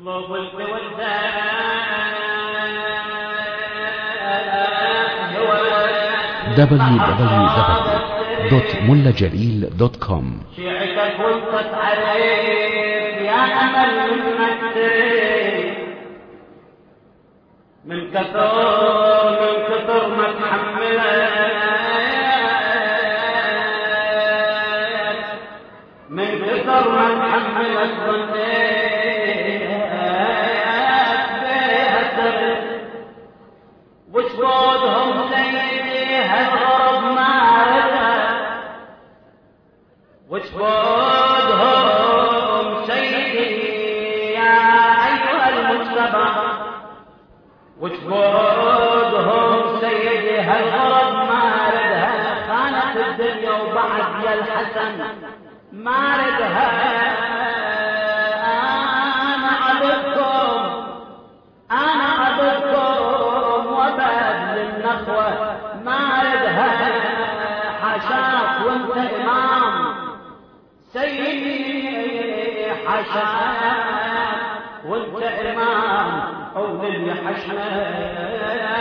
اطلب التوزع www.mullajalil.com. شيعتك وانت عليك يا أمل من كثر ما تحملت من كثر ما تحملت ظنيت وشبودهم سيدي هالغرب ما ردها وشبودهم سيدي يا أيها المجتبى وشبودهم سيدي هالغرب ما ردها خانت الدنيا وبعد يا الحسن ما ردها أنا عبدكم وبذل النخوة ما ردها حشاك وانت إمام سيدي حشاك وانت إمام أولي حشمك